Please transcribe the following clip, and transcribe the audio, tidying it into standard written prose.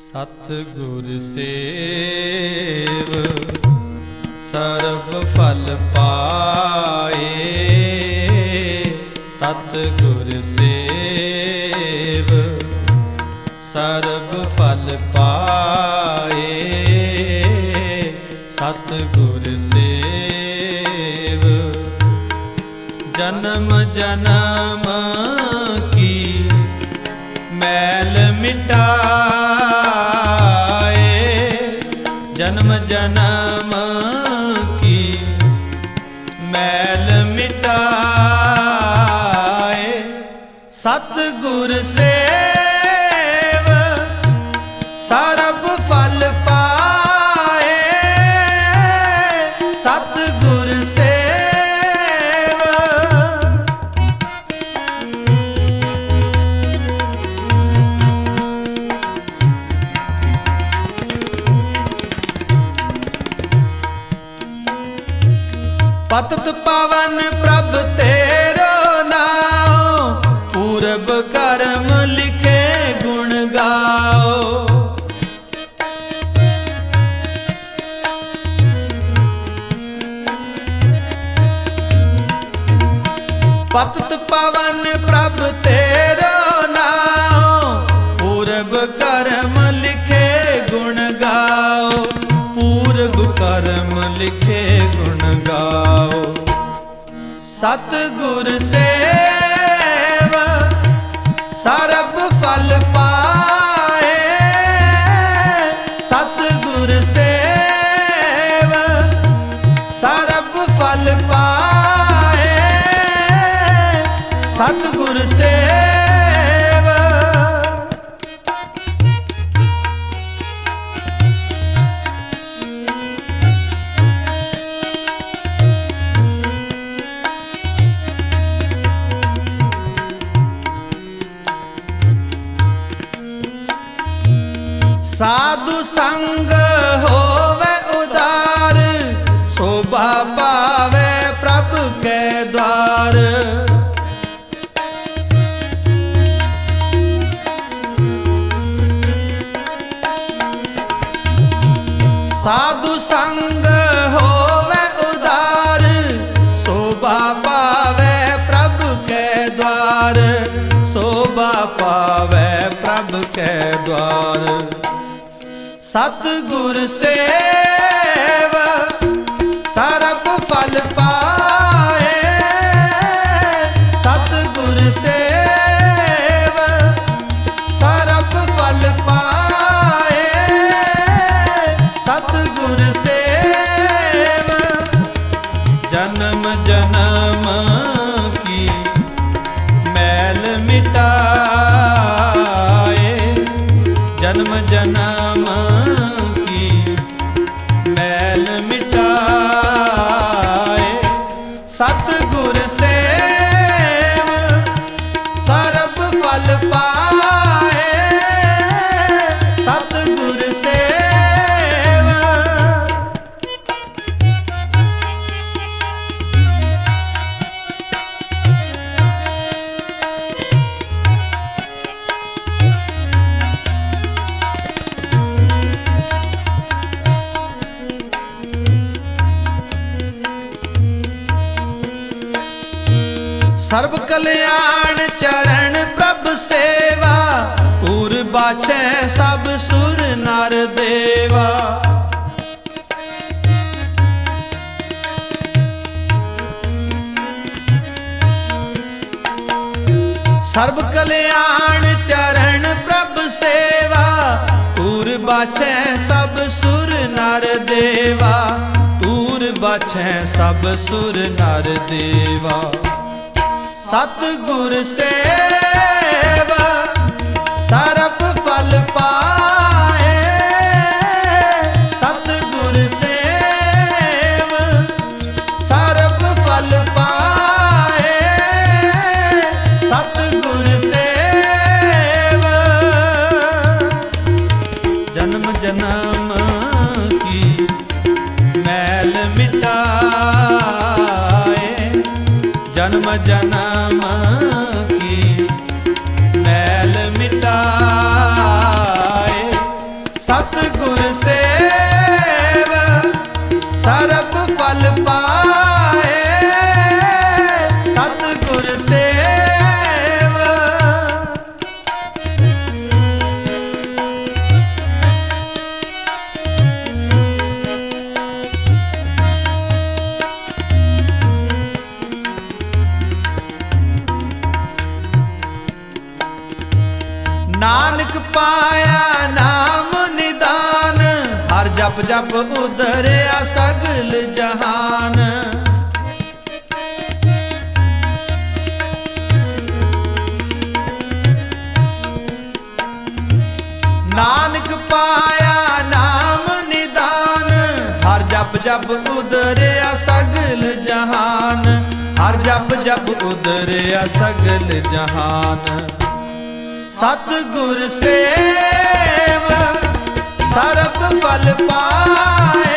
ਸਤਿਗੁਰ ਸੇਵ ਸਰਬ ਫਲ ਪਾਏ। ਸਤਿਗੁਰ ਸੇਵ ਸਰਬ ਫਲ ਪਾਏ। ਸਤਿਗੁਰ ਸੇਵ ਜਨਮ ਜਨਮ ਕੀ ਮੈਲ ਮਿਟਾਏ। ਜਨਮ ਜਨਮ ਕੀ ਮੈਲ ਮਿਟਾਏ। ਸਤਿਗੁਰ ਸੇਵ ਸਰਬ ਫਲ ਪਾਏ। ਸਤਿਗੁਰ ਸੇਵ ਪਤਿਤ ਪਾਵਨ ਪ੍ਰਭ ਤੇਰੋ ਨਾਉ। ਪੂਰਬ ਕਰਮ ਲਿਖੇ ਗੁਣ ਗਾਓ। ਪਤਿਤ ਪਾਵਨ ਪ੍ਰਭ ਤੇਰੋ ਨਾਉ। ਪੂਰਬ ਕਰਮ ਲਿਖੇ ਗੁਣ ਗਾਓ। ਪੂਰਬ ਕਰਮ ਲਿਖੇ ਗੁਣ ਗਾਓ। ਸਤਿਗੁਰ ਸੇਵ ਸਰਬ ਫਲ ਪਾਏ। ਸਤਿਗੁਰ ਸੇਵ ਸਰਬ ਫਲ ਪਾਏ। ਸਤਿਗੁਰ ਸੇਵ ਸਾਧੂ ਸੰਗ ਹੋਵੇ ਉਦਾਰ। ਸੋਭਾ ਪਾਵੇ ਪ੍ਰਭ ਕੇ ਦਵਾਰ। ਸਾਧੂ ਸੰਗ ਹੋਵੇ ਉਦਾਰ। ਸੋਭਾ ਪਾਵੇ ਪ੍ਰਭ ਕੇ ਦਵਾਰ। ਸੋਭਾ ਪਾਵੇ ਪ੍ਰਭ ਕੇ ਦਵਾਰ। ਸਤਿਗੁਰ ਸੇਵ ਸਰਬ ਫਲ ਪਾਏ। ਸਤਿਗੁਰ ਸੇਵ ਸਰਬ ਫਲ ਪਾਏ। ਸਤਿਗੁਰ ਸੇਵ ਜਨਮ ਜਨਮ ਕੀ ਮੈਲ ਮਿਟਾਏ। ਜਨਮ ਜਨਮ ਸਤਿਗੁਰ ਸੇਵ ਸਰਬ ਫਲ ਪਾਏ। ਸਤਿਗੁਰ ਸੇਵ ਸਰਬ ਕਲਿਆਣ ਚਰਨ ਪ੍ਰਭ ਸੇਵਾ। ਤੂਰ ਬਾਛੈ ਸਭ ਸੁਰ ਨਰ ਦੇਵਾ। ਸਰਬ ਕਲਿਆਣ ਚਰਨ ਪ੍ਰਭ ਸੇਵਾ। ਤੂਰ ਬਾਛੈ ਸਭ ਸੁਰ ਨਰ ਦੇਵਾ। ਤੂਰ ਬਾਛੈ ਸਭ ਸੁਰ ਨਰ ਦੇਵਾ। ਸਤਿਗੁਰ ਸੇਵ ਸਰਬ ਫਲ ਪਾਏ। ਸਤਿਗੁਰ ਸੇਵ ਸਰਬ ਫਲ ਪਾਏ। ਸਤਿਗੁਰ ਸੇਵ ਜਨਮ ਜਨਮ ਕੀ ਮੈਲ ਮਿਟਾਏ। ਜਨਮ ਜਨਮ ਕੀ ਮੈਲ ਮਿਟਾਏ। ਨਾਨਕ ਪਾਇਆ ਨਾਮ ਨਿਦਾਨ, ਹਰ ਜਪ ਜਪ ਉਧਰਿਆ ਸਗਲ ਜਹਾਨ। ਨਾਨਕ ਪਾਇਆ ਨਾਮ ਨਿਦਾਨ, ਹਰ ਜਪ ਜਪ ਉਧਰਿਆ ਸਗਲ ਜਹਾਨ, ਹਰ ਜਪ ਜਪ ਉਧਰਿਆ ਸਗਲ ਜਹਾਨ। ਸਤਿਗੁਰ ਸੇਵ ਸਰਬ ਫਲ ਪਾਏ,